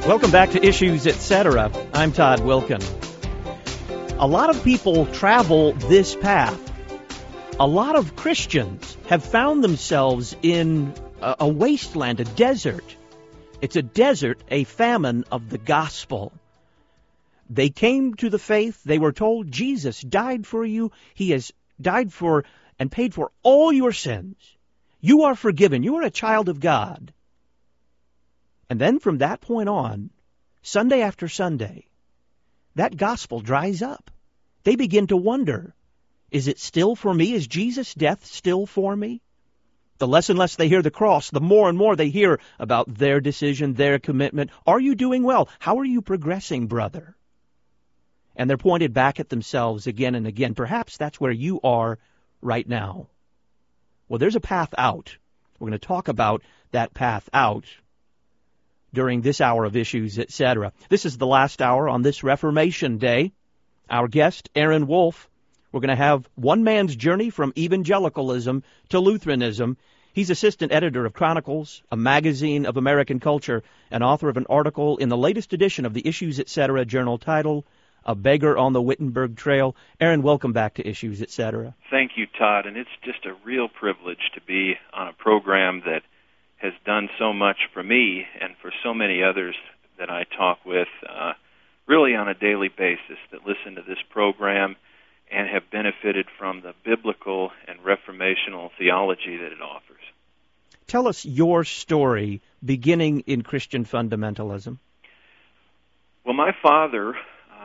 Welcome back to Issues, Etc. I'm Todd Wilkin. A lot of people travel this path. A lot of Christians have found themselves in a wasteland, a desert. It's a desert, a famine of the gospel. They came to the faith. They were told Jesus died for you. He has died for and paid for all your sins. You are forgiven. You are a child of God. And then from that point on, Sunday after Sunday, that gospel dries up. They begin to wonder, is it still for me? Is Jesus' death still for me? The less and less they hear the cross, the more and more they hear about their decision, their commitment. Are you doing well? How are you progressing, brother? And they're pointed back at themselves again and again. Perhaps that's where you are right now. Well, there's a path out. We're going to talk about that path out during this hour of Issues, Etc. This is the last hour on this Reformation Day. Our guest, Aaron Wolf, we're going to have one man's journey from evangelicalism to Lutheranism. He's assistant editor of Chronicles, a magazine of American culture, and author of an article in the latest edition of the Issues, Etc. journal titled, A Beggar on the Wittenberg Trail. Aaron, welcome back to Issues, Etc. Thank you, Todd, and it's just a real privilege to be on a program that has done so much for me and for so many others that I talk with really on a daily basis that listen to this program and have benefited from the biblical and reformational theology that it offers. Tell us your story beginning in Christian fundamentalism. Well, my father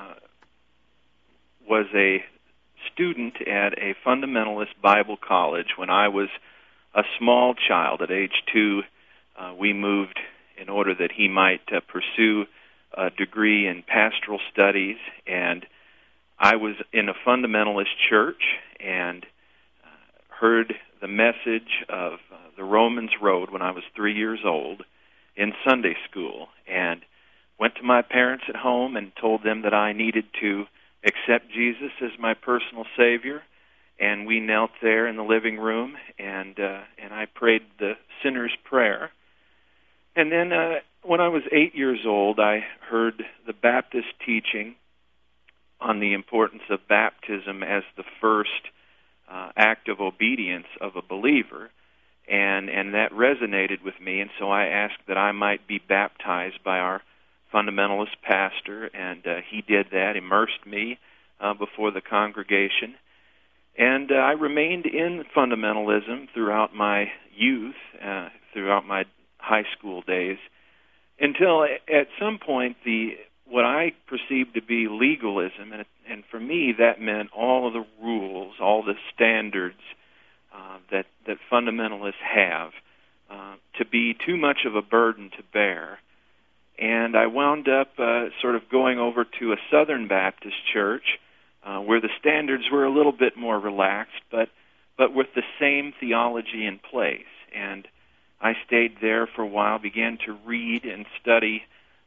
was a student at a fundamentalist Bible college when I was a small child. At age 2, we moved in order that he might pursue a degree in pastoral studies, and I was in a fundamentalist church and heard the message of the Romans Road when I was 3 years old in Sunday school, and went to my parents at home and told them that I needed to accept Jesus as my personal Savior. And we knelt there in the living room, and I prayed the sinner's prayer. And then when I was 8 years old, I heard the Baptist teaching on the importance of baptism as the first act of obedience of a believer, and that resonated with me. And so I asked that I might be baptized by our fundamentalist pastor, and he did that, immersed me before the congregation. And I remained in fundamentalism throughout my youth, throughout my high school days, until at some point what I perceived to be legalism, and for me that meant all of the rules, all the standards that fundamentalists have, to be too much of a burden to bear. And I wound up sort of going over to a Southern Baptist church, where the standards were a little bit more relaxed, but with the same theology in place. And I stayed there for a while, began to read and study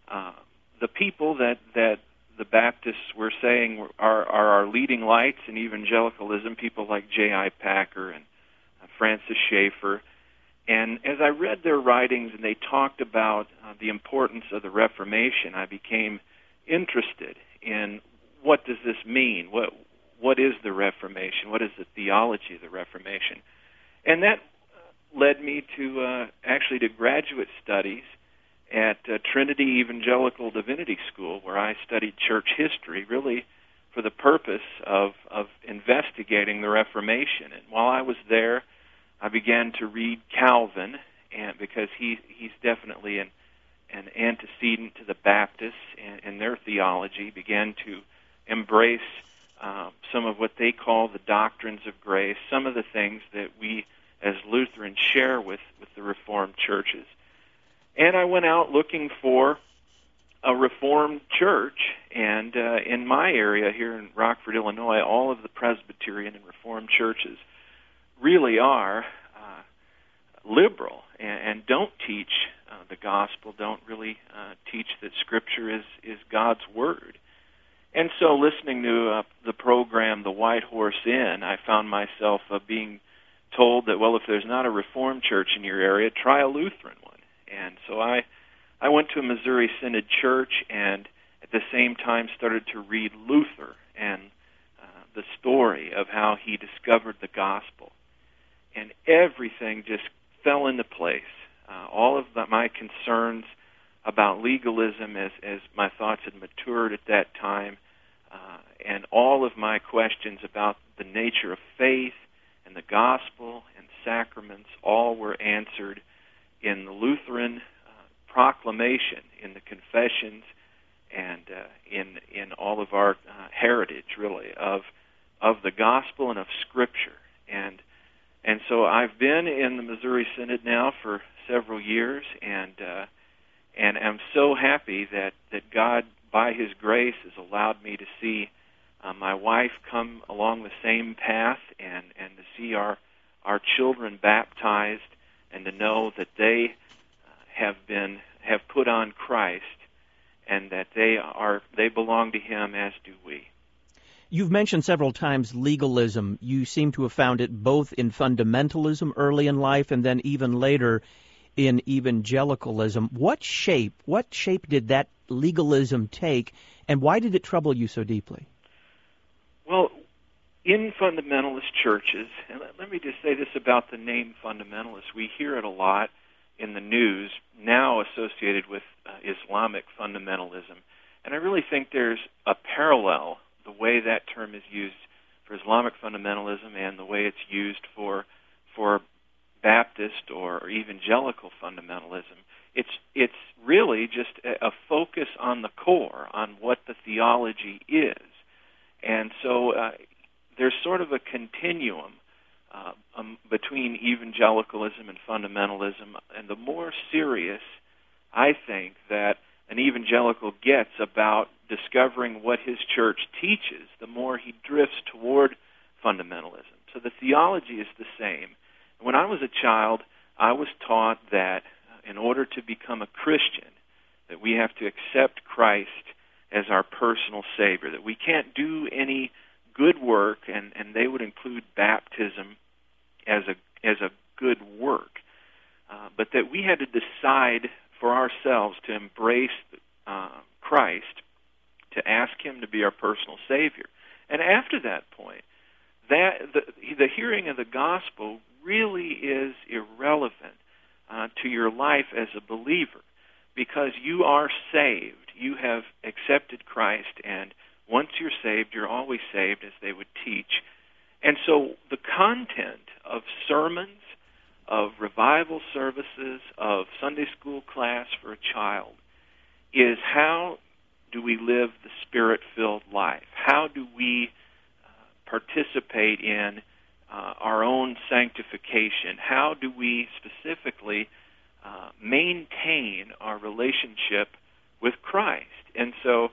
the people that the Baptists were saying are our leading lights in evangelicalism, people like J.I. Packer and Francis Schaeffer. And as I read their writings and they talked about the importance of the Reformation, I became interested in what does this mean? What is the Reformation? What is the theology of the Reformation? And that led me to actually to graduate studies at Trinity Evangelical Divinity School, where I studied church history, really for the purpose of investigating the Reformation. And while I was there, I began to read Calvin, and because he's definitely an antecedent to the Baptists and their theology, began to embrace some of what they call the doctrines of grace, some of the things that we as Lutherans share with the Reformed churches. And I went out looking for a Reformed church, and in my area here in Rockford, Illinois, all of the Presbyterian and Reformed churches really are liberal and don't teach the gospel, don't really teach that Scripture is God's Word. And so listening to the program, The White Horse Inn, I found myself being told that, well, if there's not a Reformed church in your area, try a Lutheran one. And so I I went to a Missouri Synod church and at the same time started to read Luther and the story of how he discovered the gospel. And everything just fell into place. All of my concerns about legalism as my thoughts had matured at that time, and all of my questions about the nature of faith and the gospel and sacraments all were answered in the Lutheran proclamation, in the confessions, and in all of our heritage, really, of the gospel and of Scripture. And so I've been in the Missouri Synod now for several years, and I'm so happy that God, by His grace, has allowed me to see my wife come along the same path, and to see our children baptized, and to know that they have put on Christ, and that they belong to Him, as do we. You've mentioned several times legalism. You seem to have found it both in fundamentalism early in life and then even later in evangelicalism. What shape did that legalism take, and why did it trouble you so deeply? Well, in fundamentalist churches, and let me just say this about the name fundamentalist, we hear it a lot in the news, now associated with Islamic fundamentalism. And I really think there's a parallel, the way that term is used for Islamic fundamentalism and the way it's used for Baptist or evangelical fundamentalism. It's really just a focus on the core, on what the theology is. And so there's sort of a continuum between evangelicalism and fundamentalism, and the more serious I think that an evangelical gets about discovering what his church teaches, the more he drifts toward fundamentalism. So the theology is the same. When I was a child, I was taught that in order to become a Christian, that we have to accept Christ as our personal Savior, that we can't do any good work, and they would include baptism as a good work, but that we had to decide for ourselves to embrace Christ, to ask Him to be our personal Savior. And after that point, the hearing of the gospel really is irrelevant to your life as a believer, because you are saved. You have accepted Christ, and once you're saved, you're always saved, as they would teach. And so the content of sermons, of revival services, of Sunday school class for a child is how do we live the Spirit-filled life? How do we participate in our own sanctification? How do we specifically maintain our relationship with Christ? And so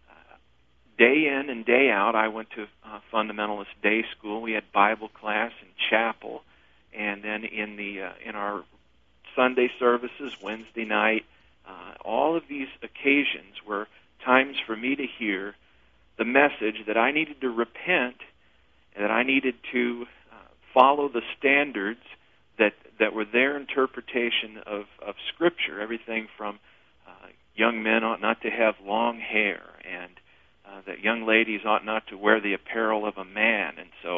day in and day out, I went to fundamentalist day school. We had Bible class and chapel, and then in our Sunday services, Wednesday night, all of these occasions were times for me to hear the message that I needed to repent, and that I needed to follow the standards that were their interpretation of Scripture. Everything from young men ought not to have long hair, and that young ladies ought not to wear the apparel of a man, and so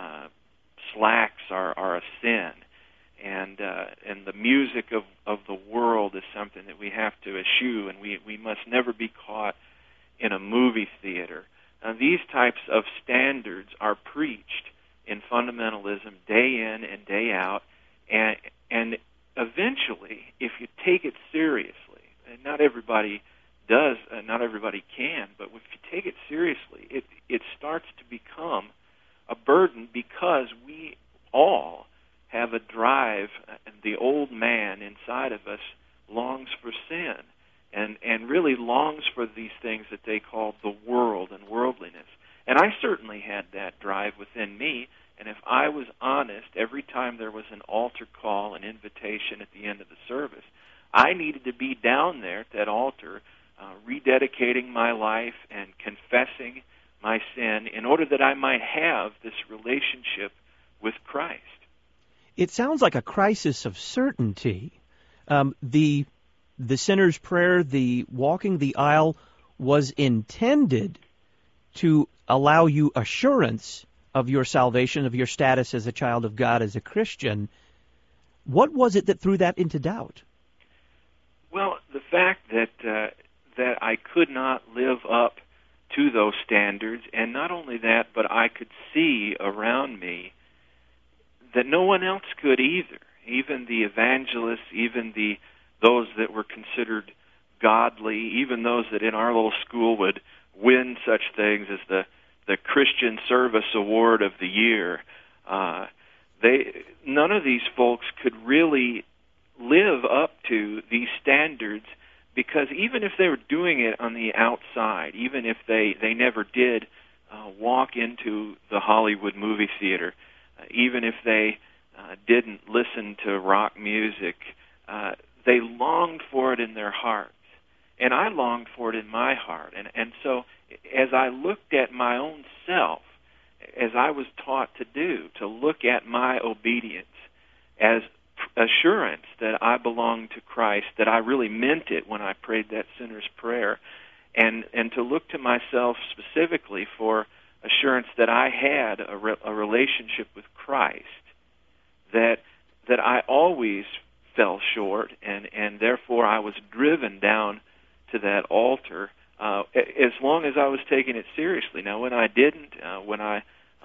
slacks are a sin, and the music of the world is something that we have to eschew, and we must never be caught in a movie theater. These types of standards are preached in fundamentalism day in and day out, and eventually, if you take it seriously, and not everybody does, not everybody can, but if you take it seriously, it starts to become a burden, because we all have a drive. The old man inside of us longs for sin, and really longs for these things that they call the world and worldliness. And I certainly had that drive within me, and if I was honest, every time there was an altar call, an invitation at the end of the service, I needed to be down there at that altar, rededicating my life and confessing my sin in order that I might have this relationship with Christ. It sounds like a crisis of certainty. The the sinner's prayer, the walking the aisle, was intended to allow you assurance of your salvation, of your status as a child of God, as a Christian. What was it that threw that into doubt? Well, the fact that I could not live up to those standards, and not only that, but I could see around me that no one else could either. Even the evangelists, even those that were considered godly, even those that in our little school would win such things as the Christian Service Award of the Year, none of these folks could really live up to these standards, because even if they were doing it on the outside, even if they never did walk into the Hollywood movie theater, even if they didn't listen to rock music, they longed for it in their hearts. And I longed for it in my heart. And so as I looked at my own self, as I was taught to do, to look at my obedience as assurance that I belonged to Christ, that I really meant it when I prayed that sinner's prayer, and to look to myself specifically for assurance that I had a relationship with Christ, that I always fell short, and therefore I was driven down to that altar as long as I was taking it seriously. Now, when I didn't, when I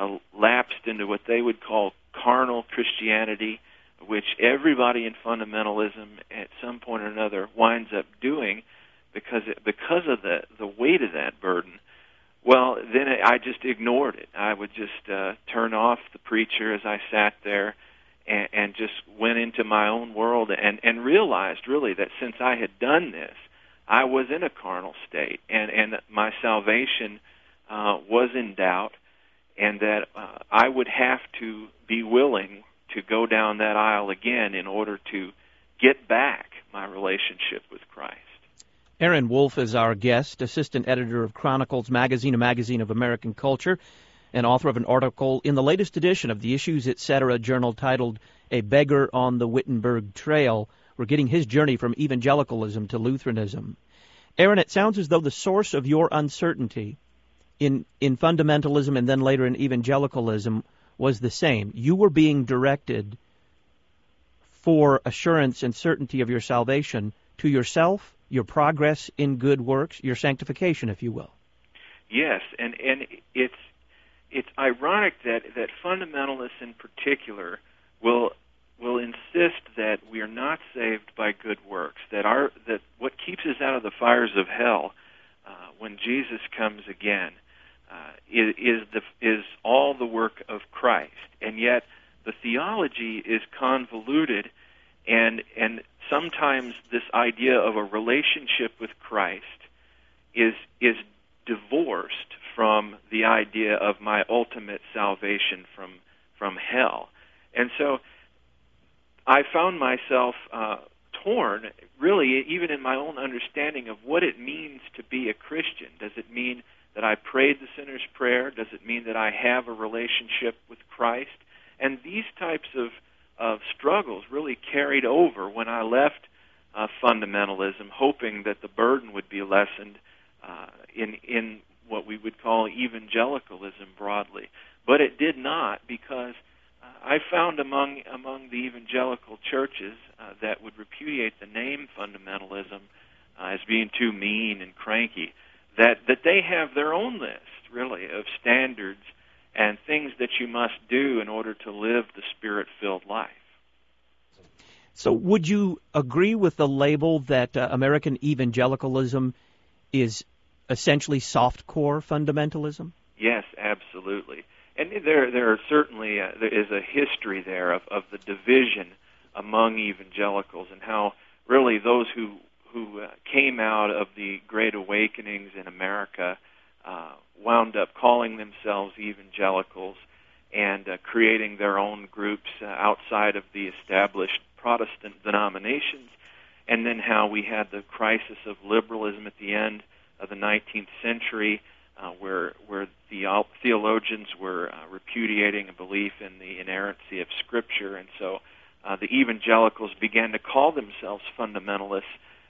lapsed into what they would call carnal Christianity, which everybody in fundamentalism at some point or another winds up doing because of the weight of that burden, well, then I just ignored it. I would just turn off the preacher as I sat there and just went into my own world and realized really that since I had done this, I was in a carnal state, and my salvation was in doubt, and that I would have to be willing to go down that aisle again in order to get back my relationship with Christ. Aaron Wolf is our guest, assistant editor of Chronicles Magazine, a magazine of American culture, and author of an article in the latest edition of the Issues Etc. journal titled A Beggar on the Wittenberg Trail. We're getting his journey from evangelicalism to Lutheranism. Aaron, it sounds as though the source of your uncertainty in fundamentalism and then later in evangelicalism was the same. You were being directed for assurance and certainty of your salvation to yourself, your progress in good works, your sanctification, if you will. Yes, and it's ironic that fundamentalists in particular will insist that we are not saved by good works, that what keeps us out of the fires of hell when Jesus comes again is all the work of Christ. And yet the theology is convoluted, and sometimes this idea of a relationship with Christ is divorced from the idea of my ultimate salvation from hell. And so I found myself torn, really, even in my own understanding of what it means to be a Christian. Does it mean that I prayed the sinner's prayer? Does it mean that I have a relationship with Christ? And these types of struggles really carried over when I left fundamentalism, hoping that the burden would be lessened in what we would call evangelicalism broadly. But it did not, because I found among the evangelical churches that would repudiate the name fundamentalism as being too mean and cranky, that they have their own list, really, of standards and things that you must do in order to live the Spirit-filled life. So would you agree with the label that American evangelicalism is essentially soft-core fundamentalism? Yes, absolutely. And there are certainly there is a history there of the division among evangelicals, and how really those who came out of the Great Awakenings in America wound up calling themselves evangelicals and creating their own groups outside of the established Protestant denominations, and then how we had the crisis of liberalism at the end of the 19th century, where the theologians were repudiating a belief in the inerrancy of Scripture, and so the evangelicals began to call themselves fundamentalists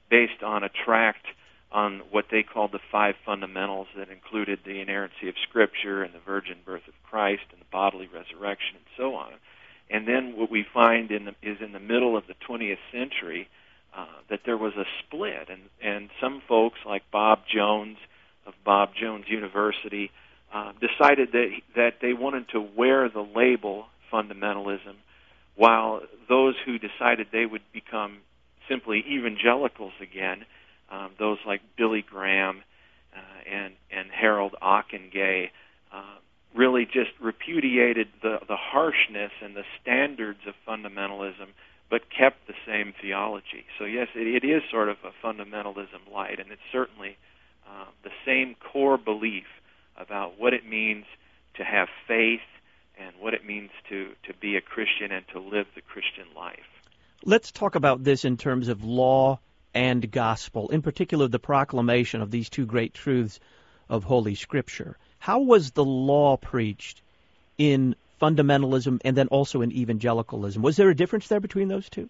based on a tract on what they called the five fundamentals that included the inerrancy of Scripture and the virgin birth of Christ and the bodily resurrection and so on. And then what we find is in the middle of the 20th century that there was a split, and some folks like Bob Jones of Bob Jones University decided that they wanted to wear the label fundamentalism, while those who decided they would become simply evangelicals again, those like Billy Graham and Harold Ockenga, really just repudiated the harshness and the standards of fundamentalism, but kept the same theology. So yes, it is sort of a fundamentalism light, and it's certainly the same core belief about what it means to have faith and what it means to be a Christian and to live the Christian life. Let's talk about this in terms of law and gospel, in particular the proclamation of these two great truths of Holy Scripture. How was the law preached in fundamentalism and then also in evangelicalism? Was there a difference there between those two?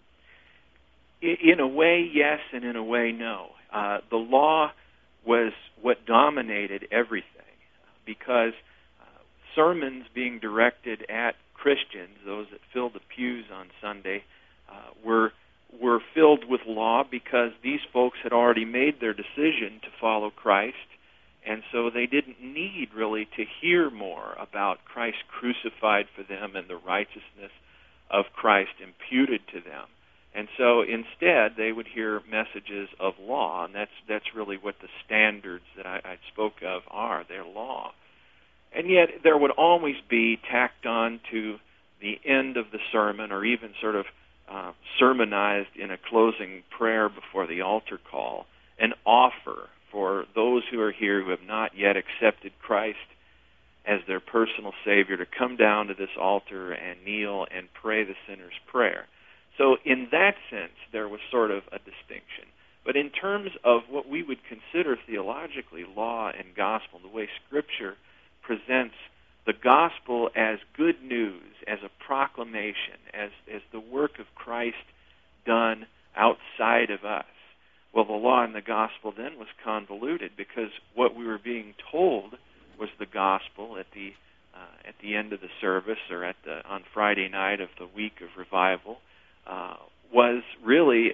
In a way, yes, and in a way, no. The law was what dominated everything, because sermons being directed at Christians, those that filled the pews on Sunday, were filled with law because these folks had already made their decision to follow Christ, and so they didn't need really to hear more about Christ crucified for them and the righteousness of Christ imputed to them. And so instead they would hear messages of law, and that's really what the standards that I spoke of are. They're law. And yet there would always be tacked on to the end of the sermon, or even sort of sermonized in a closing prayer before the altar call, an offer for those who are here who have not yet accepted Christ as their personal Savior to come down to this altar and kneel and pray the sinner's prayer. So in that sense, there was sort of a distinction. But in terms of what we would consider theologically law and gospel, the way Scripture presents the gospel as good news, as a proclamation, as the work of Christ done outside of us. Well, the law and the gospel then was convoluted, because what we were being told was the gospel at the end of the service, or on Friday night of the week of revival, was really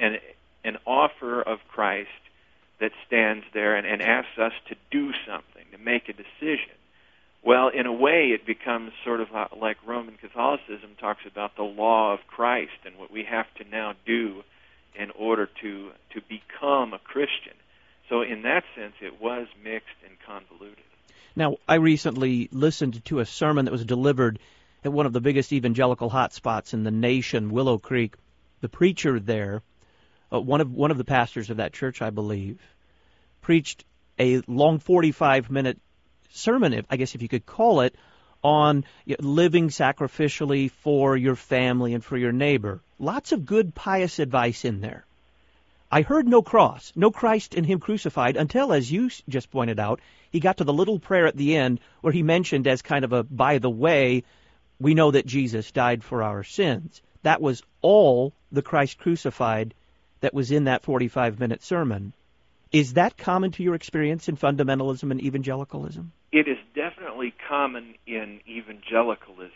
an offer of Christ that stands there and asks us to do something, to make a decision. Well, in a way, it becomes sort of like Roman Catholicism talks about the law of Christ and what we have to now do in order to become a Christian. So in that sense, it was mixed and convoluted. Now, I recently listened to a sermon that was delivered at one of the biggest evangelical hotspots in the nation, Willow Creek. The preacher there, one of the pastors of that church, I believe, preached a long 45-minute sermon, I guess if you could call it, on living sacrificially for your family and for your neighbor. Lots of good, pious advice in there. I heard no cross, no Christ and Him crucified, until, as you just pointed out, he got to the little prayer at the end where he mentioned as kind of a, by the way, we know that Jesus died for our sins. That was all the Christ crucified that was in that 45-minute sermon. Is that common to your experience in fundamentalism and evangelicalism? It is definitely common in evangelicalism.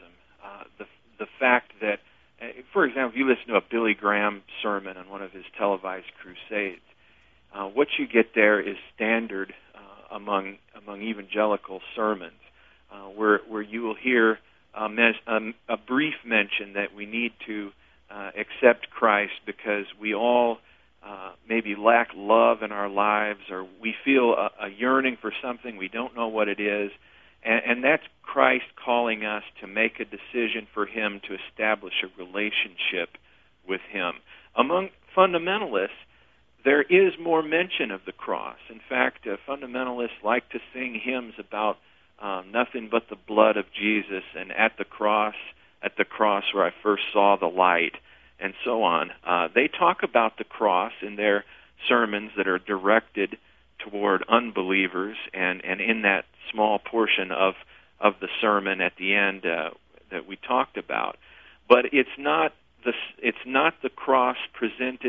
The fact that, for example, if you listen to a Billy Graham sermon on one of his televised crusades, what you get there is standard among evangelical sermons, where you will hear a brief mention that we need to accept Christ because we all maybe lack love in our lives, or we feel a yearning for something, we don't know what it is, and that's Christ calling us to make a decision for Him to establish a relationship with Him. Among fundamentalists, there is more mention of the cross. In fact, fundamentalists like to sing hymns about nothing but the blood of Jesus, and at the cross where I first saw the light, and so on. They talk about the cross in their sermons that are directed toward unbelievers, and in that small portion of the sermon at the end that we talked about. But it's not the cross presented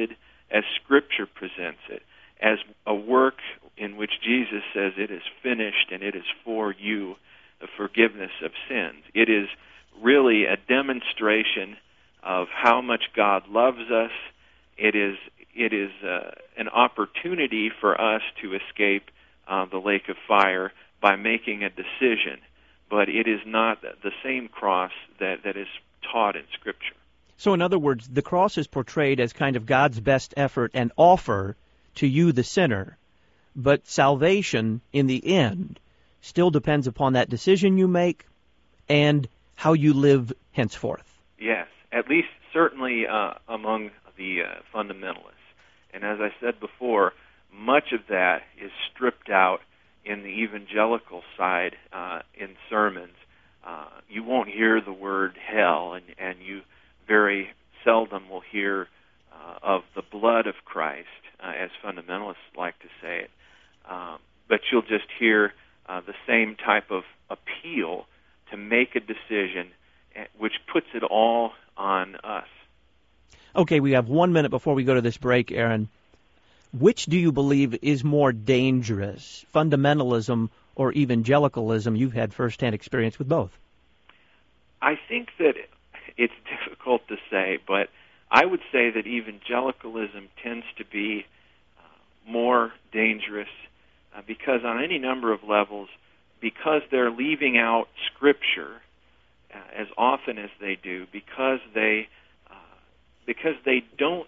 as Scripture presents it, as a work in which Jesus says it is finished and it is for you, the forgiveness of sins. It is really a demonstration of how much God loves us. It is an opportunity for us to escape the lake of fire by making a decision. But it is not the same cross that is taught in Scripture. So in other words, the cross is portrayed as kind of God's best effort and offer to you, the sinner. But salvation, in the end, still depends upon that decision you make and how you live henceforth. Yes, at least certainly among the fundamentalists. And as I said before, much of that is stripped out in the evangelical side in sermons. You won't hear the word hell, and you very seldom will hear of the blood of Christ, as fundamentalists like to say it. But you'll just hear the same type of appeal to make a decision, which puts it all on us. Okay, we have 1 minute before we go to this break, Aaron. Which do you believe is more dangerous, fundamentalism or evangelicalism? You've had firsthand experience with both. I think that it's difficult to say, but I would say that evangelicalism tends to be more dangerous because on any number of levels, because they're leaving out Scripture as often as they do, because they don't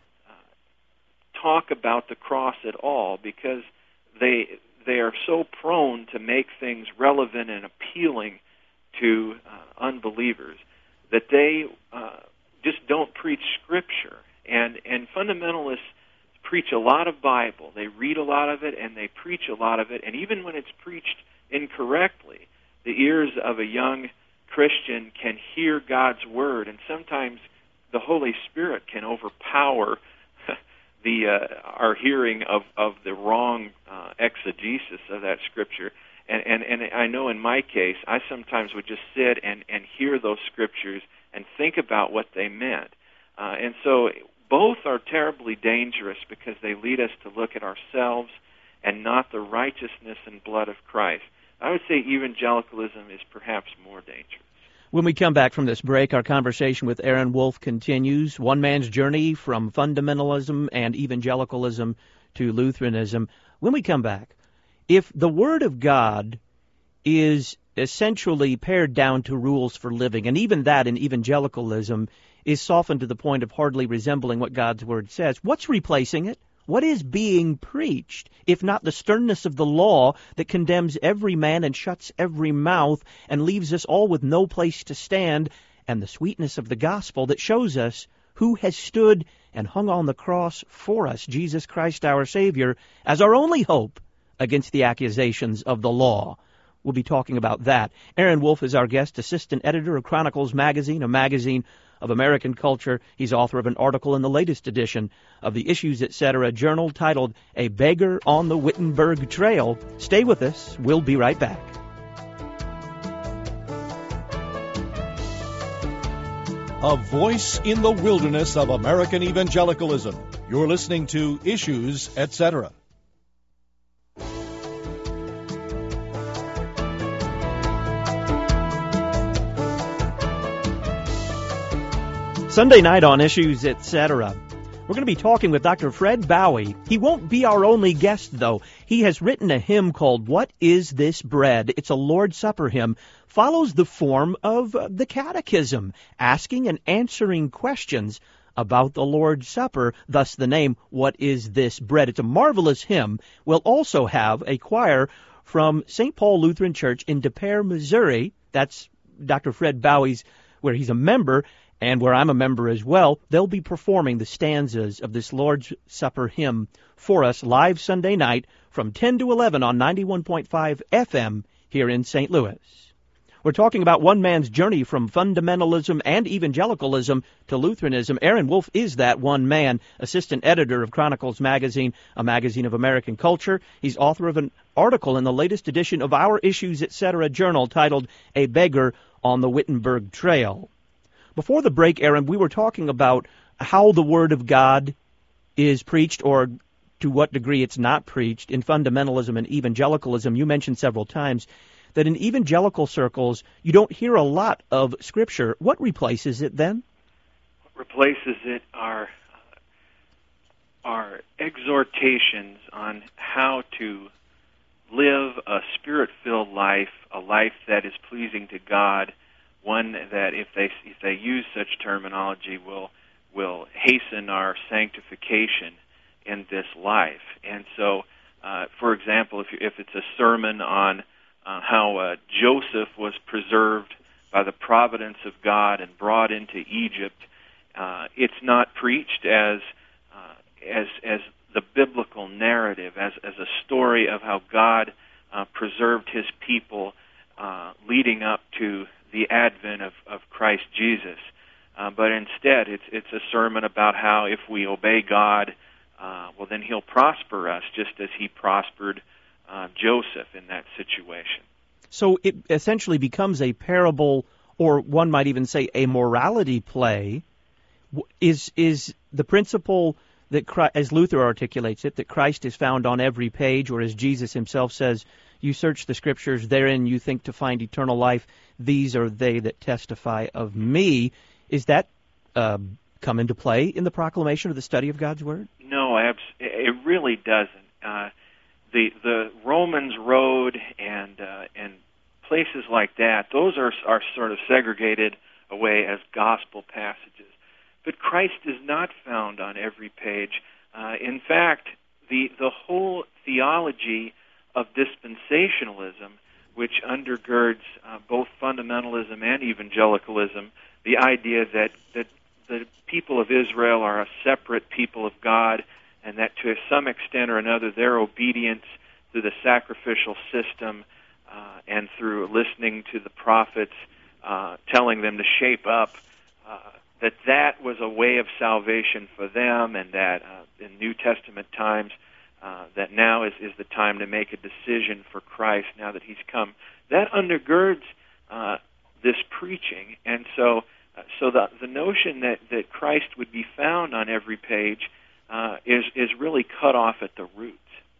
talk about the cross at all, because they are so prone to make things relevant and appealing to unbelievers that they just don't preach Scripture. And fundamentalists preach a lot of Bible. They read a lot of it, and they preach a lot of it. And even when it's preached incorrectly, the ears of a young Christian can hear God's Word, and sometimes the Holy Spirit can overpower our hearing of the wrong exegesis of that Scripture. And I know in my case, I sometimes would just sit and hear those Scriptures and think about what they meant. And so both are terribly dangerous because they lead us to look at ourselves and not the righteousness and blood of Christ. I would say evangelicalism is perhaps more dangerous. When we come back from this break, our conversation with Aaron Wolf continues. One man's journey from fundamentalism and evangelicalism to Lutheranism. When we come back, if the Word of God is essentially pared down to rules for living, and even that in evangelicalism is softened to the point of hardly resembling what God's Word says, what's replacing it? What is being preached, if not the sternness of the law that condemns every man and shuts every mouth and leaves us all with no place to stand, and the sweetness of the gospel that shows us who has stood and hung on the cross for us, Jesus Christ our Savior, as our only hope against the accusations of the law? We'll be talking about that. Aaron Wolf is our guest, assistant editor of Chronicles Magazine, a magazine of American culture. He's author of an article in the latest edition of the Issues Etc. journal titled A Beggar on the Wittenberg Trail. Stay with us. We'll be right back. A voice in the wilderness of American evangelicalism. You're listening to Issues Etc. Sunday night on Issues Etc. We're going to be talking with Dr. Fred Bowie. He won't be our only guest, though. He has written a hymn called What Is This Bread? It's a Lord's Supper hymn. Follows the form of the Catechism, asking and answering questions about the Lord's Supper, thus the name, What Is This Bread? It's a marvelous hymn. We'll also have a choir from St. Paul Lutheran Church in Des Peres, Missouri. That's Dr. Fred Bowie's, where he's a member, and where I'm a member as well. They'll be performing the stanzas of this Lord's Supper hymn for us live Sunday night from 10 to 11 on 91.5 FM here in St. Louis. We're talking about one man's journey from fundamentalism and evangelicalism to Lutheranism. Aaron Wolf is that one man, assistant editor of Chronicles Magazine, a magazine of American culture. He's author of an article in the latest edition of our Issues Etc. journal titled A Beggar on the Wittenberg Trail. Before the break, Aaron, we were talking about how the Word of God is preached, or to what degree it's not preached, in fundamentalism and evangelicalism. You mentioned several times that in evangelical circles, you don't hear a lot of Scripture. What replaces it then? What replaces it are exhortations on how to live a Spirit-filled life, a life that is pleasing to God, one that, if they use such terminology, will hasten our sanctification in this life. And so, for example, if it's a sermon on how Joseph was preserved by the providence of God and brought into Egypt, it's not preached as the biblical narrative, as a story of how God preserved His people leading up to the advent of Christ Jesus. But instead, it's a sermon about how if we obey God, well, then He'll prosper us, just as He prospered Joseph in that situation. So it essentially becomes a parable, or one might even say a morality play. Is the principle that Christ, as Luther articulates it, that Christ is found on every page, or as Jesus Himself says, you search the Scriptures, therein you think to find eternal life, these are they that testify of me. Is that come into play in the proclamation or the study of God's Word? No, it really doesn't. The Romans Road and places like that, those are sort of segregated away as gospel passages. But Christ is not found on every page. In fact, the whole theology of dispensationalism, which undergirds both fundamentalism and evangelicalism, the idea that the people of Israel are a separate people of God, and that to some extent or another their obedience through the sacrificial system and through listening to the prophets telling them to shape up, that was a way of salvation for them, and that in New Testament times that now is the time to make a decision for Christ now that He's come. That undergirds this preaching, and so the notion that Christ would be found on every page is really cut off at the roots.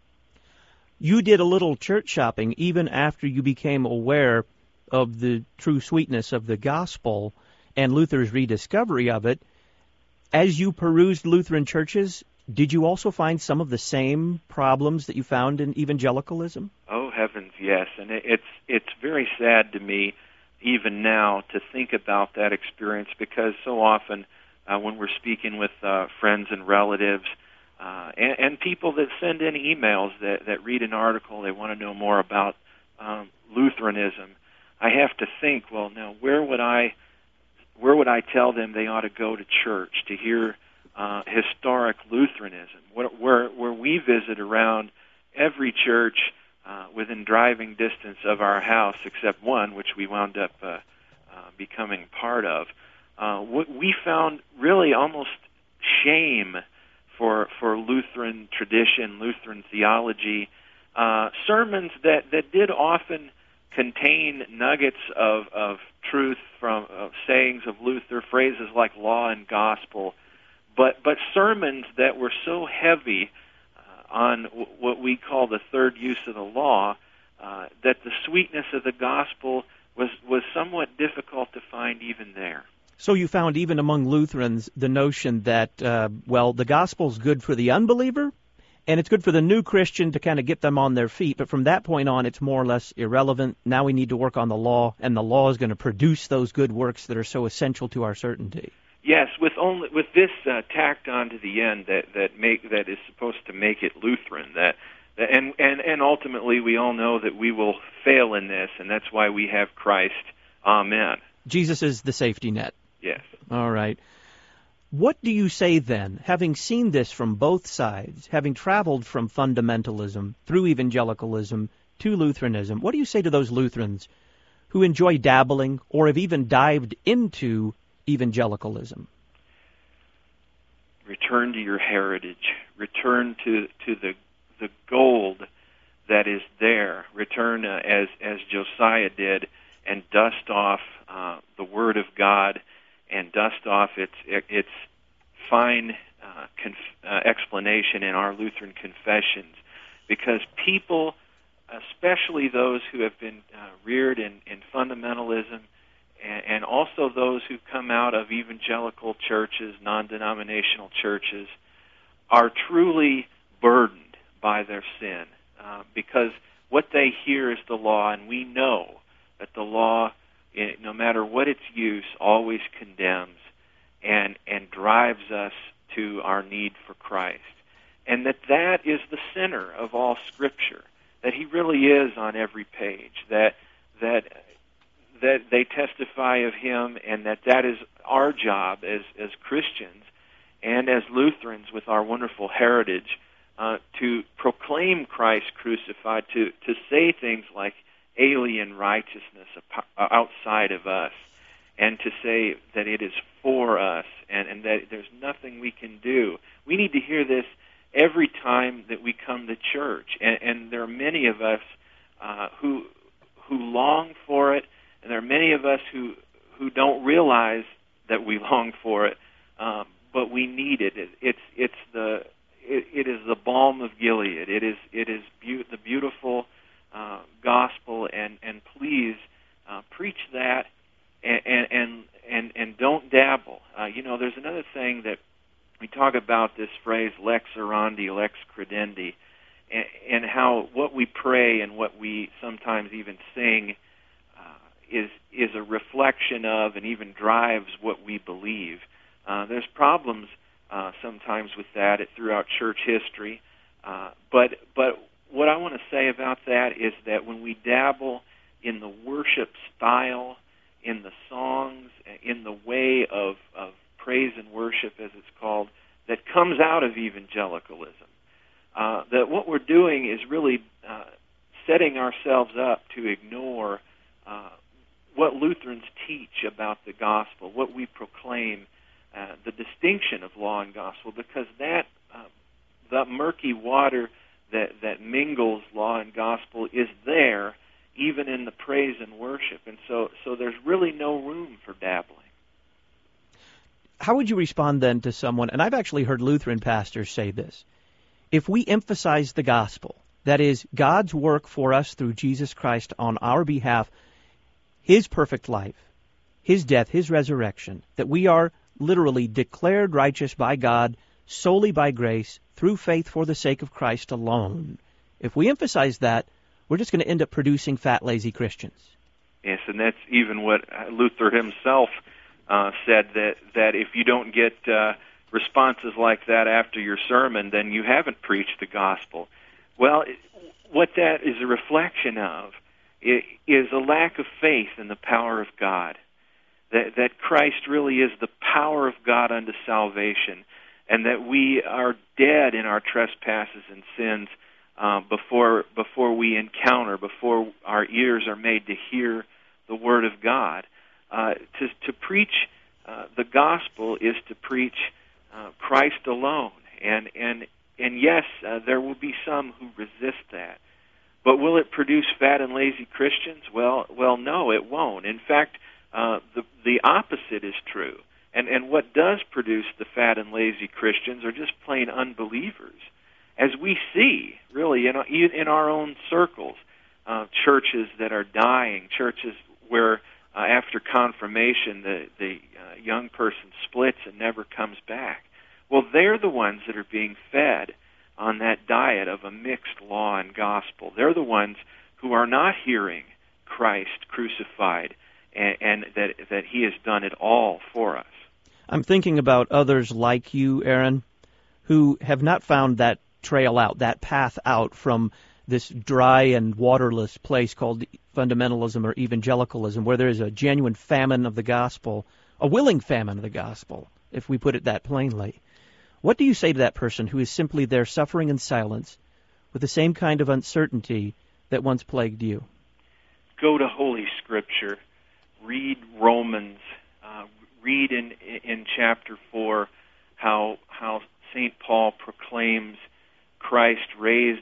You did a little church shopping even after you became aware of the true sweetness of the gospel and Luther's rediscovery of it. As you perused Lutheran churches, did you also find some of the same problems that you found in evangelicalism? Oh, heavens, yes. And it's very sad to me even now to think about that experience, because so often when we're speaking with friends and relatives and people that send in emails that read an article, they want to know more about Lutheranism, I have to think, well, now where would I tell them they ought to go to church to hear historic Lutheranism, where we visit around every church within driving distance of our house, except one, which we wound up becoming part of. We found really almost shame for Lutheran tradition, Lutheran theology, sermons that did often contain nuggets of truth from sayings of Luther, phrases like law and gospel, but sermons that were so heavy on what we call the third use of the law that the sweetness of the gospel was somewhat difficult to find even there. So you found even among Lutherans the notion that, the gospel's good for the unbeliever, and it's good for the new Christian to kind of get them on their feet, but from that point on, it's more or less irrelevant. Now we need to work on the law, and the law is going to produce those good works that are so essential to our certainty. Yes, with this tacked on to the end that is supposed to make it Lutheran. And ultimately, we all know that we will fail in this, and that's why we have Christ. Amen. Jesus is the safety net. Yes. All right. What do you say then, having seen this from both sides, having traveled from fundamentalism through evangelicalism to Lutheranism, what do you say to those Lutherans who enjoy dabbling or have even dived into evangelicalism? Return to your heritage. Return to the gold that is there. Return as Josiah did and dust off the Word of God and dust off its fine explanation in our Lutheran confessions, because people, especially those who have been reared in fundamentalism, and also those who come out of evangelical churches, non-denominational churches, are truly burdened by their sin, because what they hear is the law, and we know that the law, no matter what its use, always condemns and drives us to our need for Christ. And that is the center of all Scripture, that He really is on every page, that they testify of Him, and that is our job as Christians and as Lutherans with our wonderful heritage, to proclaim Christ crucified, to say things like alien righteousness outside of us, and to say that it is for us, and that there's nothing we can do. We need to hear this every time that we come to church, and there are many of us who long for it, and there are many of us who don't realize that we long for it, but we need it. It is the balm of Gilead. It is the beautiful gospel, and please preach that, and don't dabble. There's another thing that we talk about, this phrase lex orandi, lex credendi, and how what we pray and what we sometimes even sing is a reflection of and even drives what we believe. There's problems sometimes with that throughout church history, but what I want to say about that is that when we dabble in the worship style, in the songs, in the way of praise and worship, as it's called, that comes out of evangelicalism, that what we're doing is really setting ourselves up to ignore what Lutherans teach about the gospel, what we proclaim, the distinction of law and gospel, because that murky water that mingles law and gospel is there even in the praise and worship. And so there's really no room for dabbling. How would you respond then to someone, and I've actually heard Lutheran pastors say this, if we emphasize the gospel, that is, God's work for us through Jesus Christ on our behalf, His perfect life, His death, His resurrection, that we are literally declared righteous by God solely by grace through faith for the sake of Christ alone. If we emphasize that, we're just going to end up producing fat, lazy Christians. Yes, and that's even what Luther himself said, that if you don't get responses like that after your sermon, then you haven't preached the gospel. Well, what that is a reflection of is a lack of faith in the power of God, that Christ really is the power of God unto salvation, and that we are dead in our trespasses and sins before we encounter, before our ears are made to hear the Word of God. To preach the gospel is to preach Christ alone, and yes, there will be some who resist that. But will it produce fat and lazy Christians? Well, no, it won't. In fact, the opposite is true. And what does produce the fat and lazy Christians are just plain unbelievers. As we see, really, in our own circles, churches that are dying, churches where after confirmation the young person splits and never comes back. Well, they're the ones that are being fed on that diet of a mixed law and gospel. They're the ones who are not hearing Christ crucified and that He has done it all for us. I'm thinking about others like you, Aaron, who have not found that trail out, that path out from this dry and waterless place called fundamentalism or evangelicalism, where there is a genuine famine of the gospel, a willing famine of the gospel, if we put it that plainly. What do you say to that person who is simply there suffering in silence with the same kind of uncertainty that once plagued you? Go to Holy Scripture. Read Romans. Read in chapter 4 how St. Paul proclaims Christ raised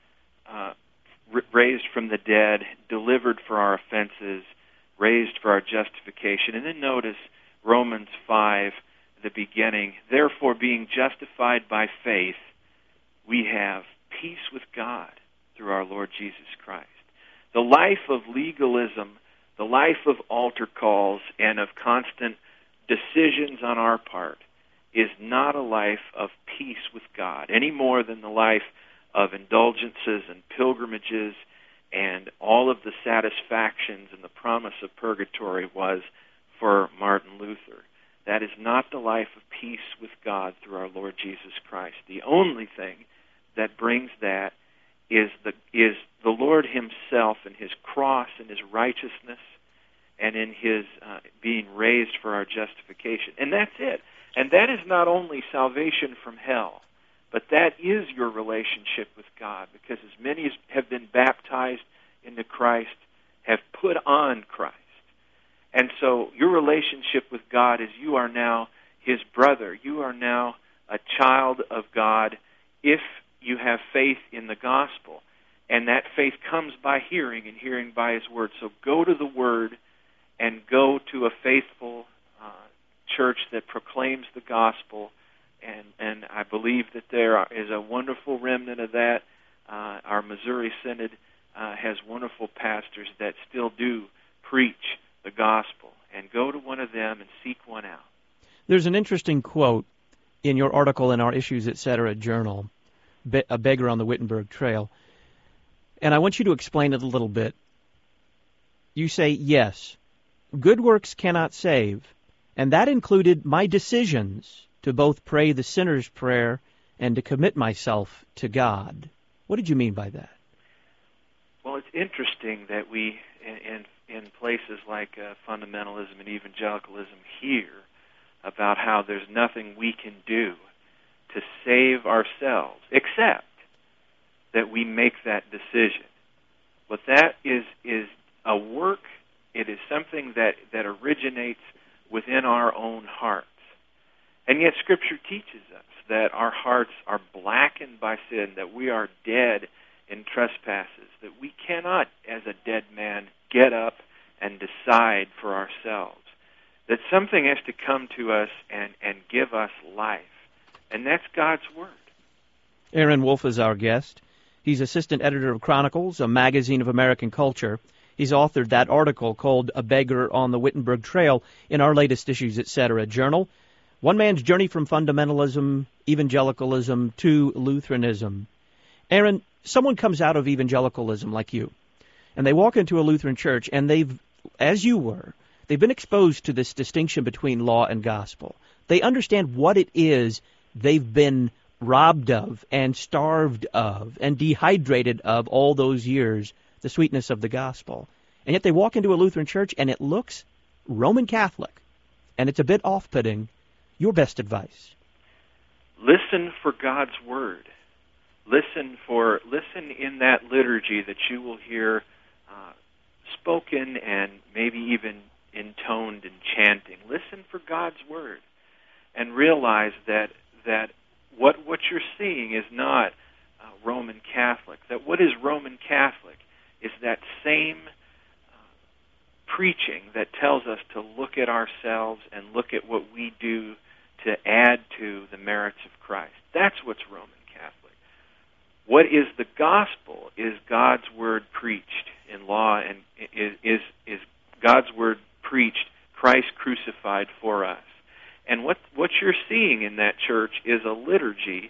from the dead, delivered for our offenses, raised for our justification. And then notice Romans 5, the beginning, therefore being justified by faith, we have peace with God through our Lord Jesus Christ. The life of legalism, the life of altar calls, and of constant decisions on our part is not a life of peace with God, any more than the life of indulgences and pilgrimages and all of the satisfactions and the promise of purgatory was for Martin Luther. That is not the life of peace with God through our Lord Jesus Christ. The only thing that brings that is the Lord himself and his cross and his righteousness and in his being raised for our justification. And that's it. And that is not only salvation from hell, but that is your relationship with God, because as many as have been baptized into Christ have put on Christ. And so your relationship with God is you are now his brother. You are now a child of God if you have faith in the gospel. And that faith comes by hearing, and hearing by his word. So go to the word and go to a faithful church that proclaims the gospel. And I believe that there is a wonderful remnant of that. Our Missouri Synod has wonderful pastors that still do preach the gospel. And go to one of them and seek one out. There's an interesting quote in your article in our Issues, Etc. journal, A Beggar on the Wittenberg Trail. And I want you to explain it a little bit. You say, yes, good works cannot save, and that included my decisions to both pray the sinner's prayer and to commit myself to God. What did you mean by that? Well, it's interesting that we, in places like fundamentalism and evangelicalism, hear about how there's nothing we can do to save ourselves, except that we make that decision. But that is a work. It is something that originates within our own hearts. And yet Scripture teaches us that our hearts are blackened by sin, that we are dead in trespasses, that we cannot, as a dead man, get up and decide for ourselves, that something has to come to us and give us life. And that's God's Word. Aaron Wolf is our guest. He's assistant editor of Chronicles, a magazine of American culture. He's authored that article called A Beggar on the Wittenberg Trail in our latest Issues, Etc. journal. One man's journey from fundamentalism, evangelicalism, to Lutheranism. Aaron, someone comes out of evangelicalism like you, and they walk into a Lutheran church, and they've, as you were, they've been exposed to this distinction between law and gospel. They understand what it is they've been robbed of and starved of and dehydrated of all those years, the sweetness of the gospel. And yet they walk into a Lutheran church and it looks Roman Catholic, and it's a bit off-putting. Your best advice? Listen for God's Word. Listen in that liturgy that you will hear spoken and maybe even intoned and chanting. Listen for God's Word and realize that what you're seeing is not Roman Catholic. That what is Roman Catholic is that same preaching that tells us to look at ourselves and look at what we do to add to the merits of Christ. That's what's Roman Catholic. What is the gospel is God's Word preached in law, and is God's Word preached, Christ crucified for us. And what you're seeing in that church is a liturgy,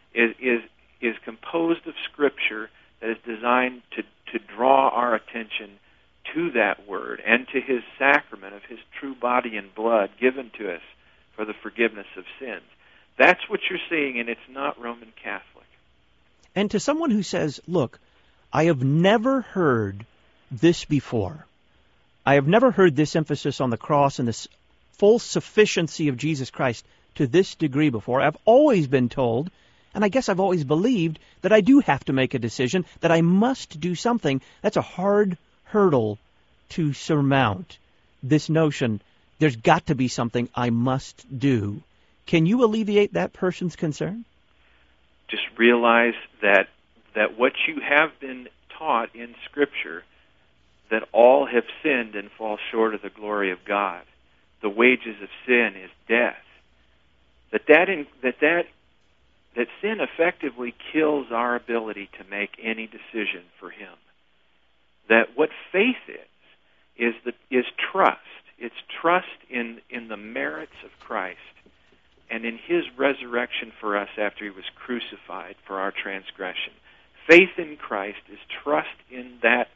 is composed of Scripture that is designed to draw our attention to that Word and to His sacrament of His true body and blood given to us for the forgiveness of sins. That's what you're seeing, and it's not Roman Catholic. And to someone who says, look, I have never heard this before. I have never heard this emphasis on the cross and this full sufficiency of Jesus Christ to this degree before. I've always been told, and I guess I've always believed, that I do have to make a decision, that I must do something. That's a hard hurdle to surmount, this notion, there's got to be something I must do. Can you alleviate that person's concern? Just realize that what you have been taught in Scripture, that all have sinned and fall short of the glory of God. The wages of sin is death. that sin effectively kills our ability to make any decision for Him. That what faith is trust. It's trust in the merits of Christ and in His resurrection for us after He was crucified for our transgression. Faith in Christ is trust in that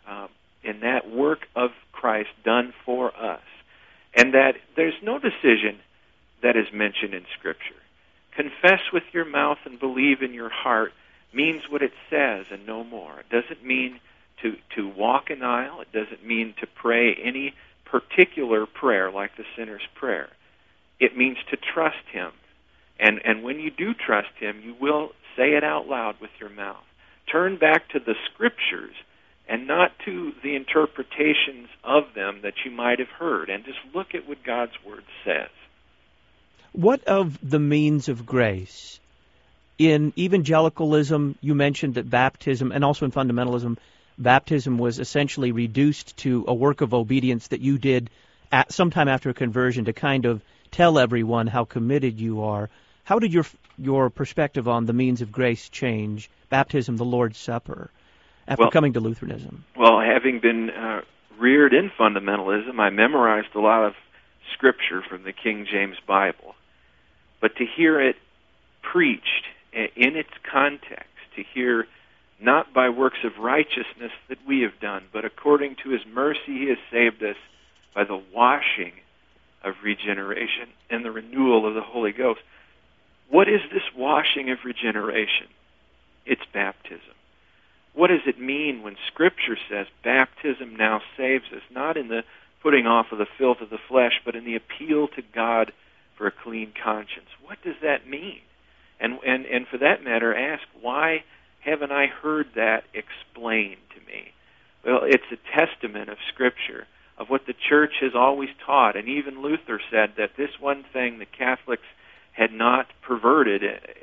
work of Christ done for us, and that there's no decision that is mentioned in Scripture. Confess with your mouth and believe in your heart means what it says and no more. It doesn't mean to walk an aisle. It doesn't mean to pray any particular prayer like the sinner's prayer. It means to trust Him. And when you do trust Him, you will say it out loud with your mouth. Turn back to the Scriptures and not to the interpretations of them that you might have heard, and just look at what God's Word says. What of the means of grace? In evangelicalism, you mentioned that baptism, and also in fundamentalism, baptism was essentially reduced to a work of obedience that you did sometime after a conversion to kind of tell everyone how committed you are. How did your perspective on the means of grace change, baptism, the Lord's Supper, after coming to Lutheranism? Well, having been reared in fundamentalism, I memorized a lot of Scripture from the King James Bible. But to hear it preached in its context, to hear not by works of righteousness that we have done, but according to His mercy He has saved us by the washing of regeneration and the renewal of the Holy Ghost. What is this washing of regeneration? It's baptism. What does it mean when Scripture says baptism now saves us, not in the putting off of the filth of the flesh, but in the appeal to God for a clean conscience? What does that mean? And for that matter, ask, why haven't I heard that explained to me? Well, it's a testament of Scripture, of what the Church has always taught, and even Luther said that this one thing the Catholics had not perverted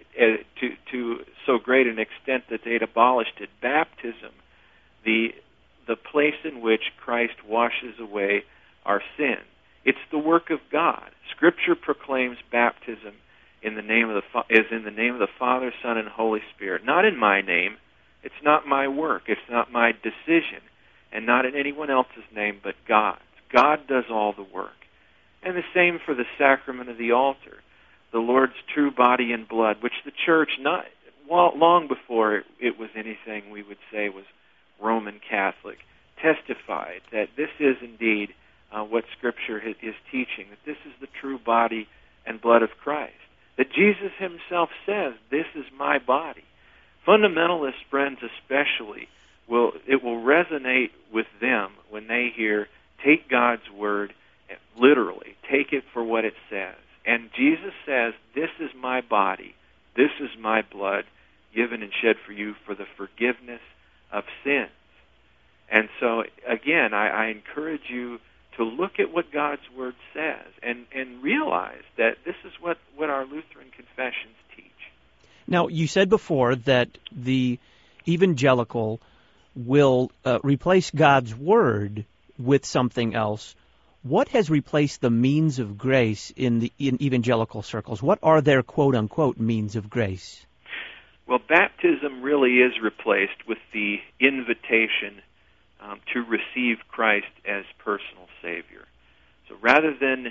to so great an extent that they'd abolished it. Baptism, the place in which Christ washes away our sin. It's the work of God. Scripture proclaims baptism in the name of the Father, Son, and Holy Spirit. Not in my name. It's not my work. It's not my decision, and not in anyone else's name but God's. God does all the work. And the same for the sacrament of the altar, the Lord's true body and blood, which the Church, long before it was anything we would say was Roman Catholic, testified that this is indeed what Scripture is teaching, that this is the true body and blood of Christ. That Jesus Himself says, this is my body. Fundamentalist friends especially, it will resonate with them when they hear, take God's Word literally, take it for what it says. And Jesus says, this is my body, this is my blood, given and shed for you for the forgiveness of sins. And so, again, I encourage you to look at what God's Word says and realize that this is what our Lutheran confessions teach. Now, you said before that the evangelical will replace God's Word with something else. What has replaced the means of grace in evangelical circles? What are their quote-unquote means of grace? Well, baptism really is replaced with the invitation to receive Christ as personal Savior. So rather than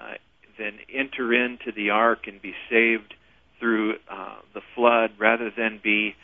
enter into the ark and be saved through the flood, rather than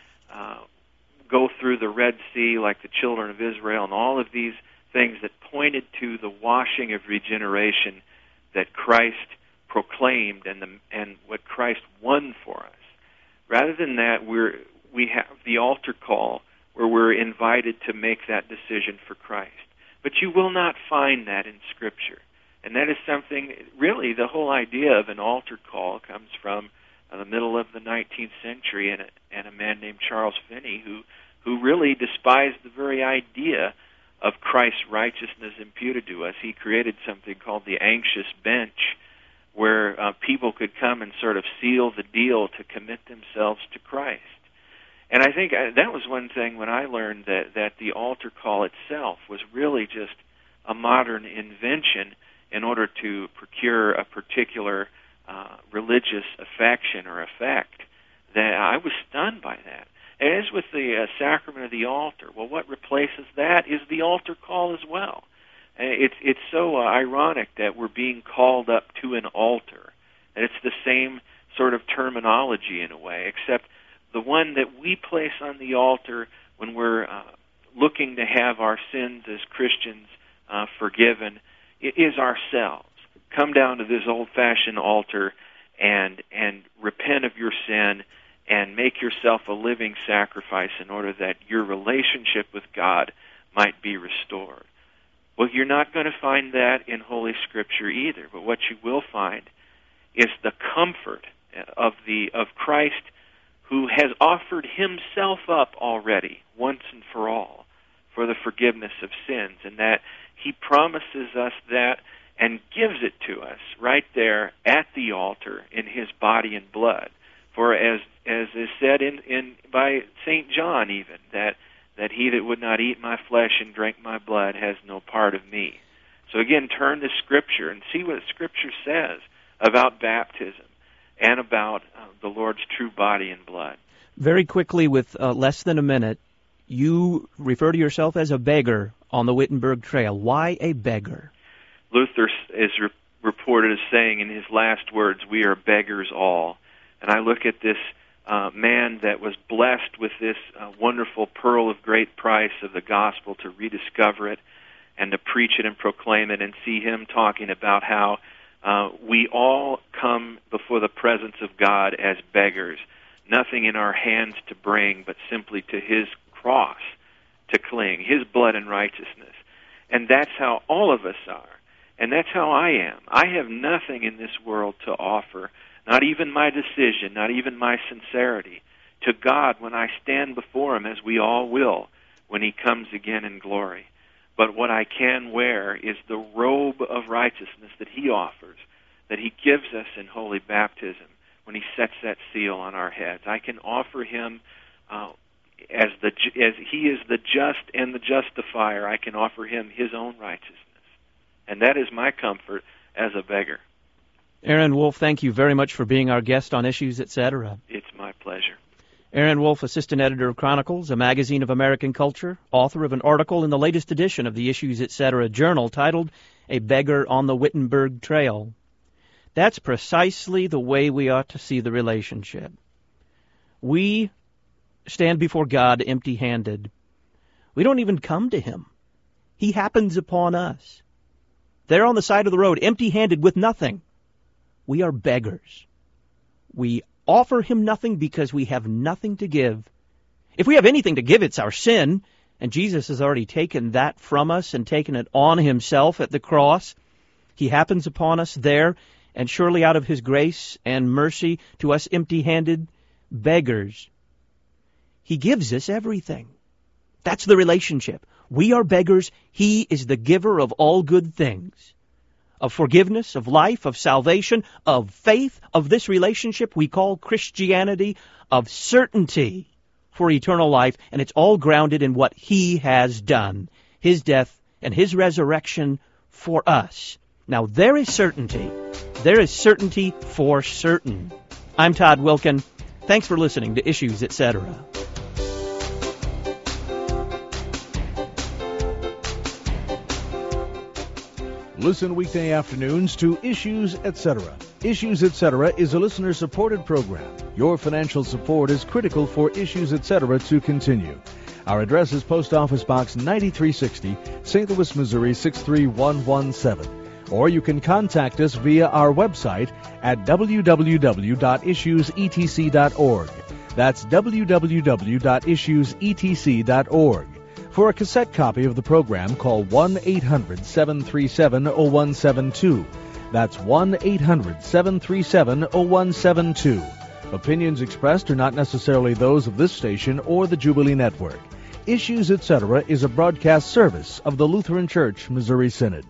go through the Red Sea like the children of Israel, and all of these things that pointed to the washing of regeneration that Christ proclaimed and what Christ won for us. Rather than that, we have the altar call where we're invited to make that decision for Christ. But you will not find that in Scripture. And that is something, really, the whole idea of an altar call comes from the middle of the 19th century and a man named Charles Finney who really despised the very idea of Christ's righteousness imputed to us. He created something called the anxious bench, where people could come and sort of seal the deal to commit themselves to Christ. And I think that was one thing when I learned that the altar call itself was really just a modern invention in order to procure a particular religious affection or effect, that I was stunned by that. As with the sacrament of the altar, well, what replaces that is the altar call as well. It's so ironic that we're being called up to an altar, and it's the same sort of terminology in a way, except the one that we place on the altar when we're looking to have our sins as Christians forgiven is ourselves. Come down to this old-fashioned altar and repent of your sin and make yourself a living sacrifice in order that your relationship with God might be restored. Well, you're not going to find that in Holy Scripture either, but what you will find is the comfort of Christ, who has offered himself up already once and for all for the forgiveness of sins, and that he promises us that and gives it to us right there at the altar in his body and blood. For as is said by St. John even, that he that would not eat my flesh and drink my blood has no part of me. So again, turn to Scripture and see what Scripture says about baptism and about the Lord's true body and blood. Very quickly, with less than a minute, you refer to yourself as a beggar on the Wittenberg Trail. Why a beggar? Luther is reported as saying in his last words, "We are beggars all." And I look at this man that was blessed with this wonderful pearl of great price of the gospel to rediscover it and to preach it and proclaim it, and see him talking about how we all come before the presence of God as beggars, nothing in our hands to bring, but simply to his cross to cling, his blood and righteousness. And that's how all of us are. And that's how I am. I have nothing in this world to offer, not even my decision, not even my sincerity, to God when I stand before him, as we all will when he comes again in glory. But what I can wear is the robe of righteousness that he offers, that he gives us in holy baptism when he sets that seal on our heads. I can offer him as he is the just and the justifier. I can offer him his own righteousness. And that is my comfort as a beggar. Aaron Wolf, thank you very much for being our guest on Issues, Etc. It's my pleasure. Aaron Wolf, assistant editor of Chronicles, a magazine of American culture, author of an article in the latest edition of the Issues, Etc. journal titled A Beggar on the Wittenberg Trail. That's precisely the way we ought to see the relationship. We stand before God empty-handed. We don't even come to him. He happens upon us. There on the side of the road, empty-handed with nothing. We are beggars. We offer him nothing because we have nothing to give. If we have anything to give, it's our sin, and Jesus has already taken that from us and taken it on himself at the cross. He happens upon us there, and surely out of his grace and mercy to us empty-handed beggars, he gives us everything. That's the relationship. We are beggars. He is the giver of all good things, of forgiveness, of life, of salvation, of faith, of this relationship we call Christianity, of certainty for eternal life, and it's all grounded in what he has done, his death and his resurrection for us. Now, there is certainty. There is certainty for certain. I'm Todd Wilkin. Thanks for listening to Issues, Etc. Listen weekday afternoons to Issues, Etc. Issues, Etc. is a listener-supported program. Your financial support is critical for Issues, Etc. to continue. Our address is Post Office Box 9360, St. Louis, Missouri 63117. Or you can contact us via our website at www.issuesetc.org. That's www.issuesetc.org. For a cassette copy of the program, call 1-800-737-0172. That's 1-800-737-0172. Opinions expressed are not necessarily those of this station or the Jubilee Network. Issues, Etc. is a broadcast service of the Lutheran Church Missouri Synod.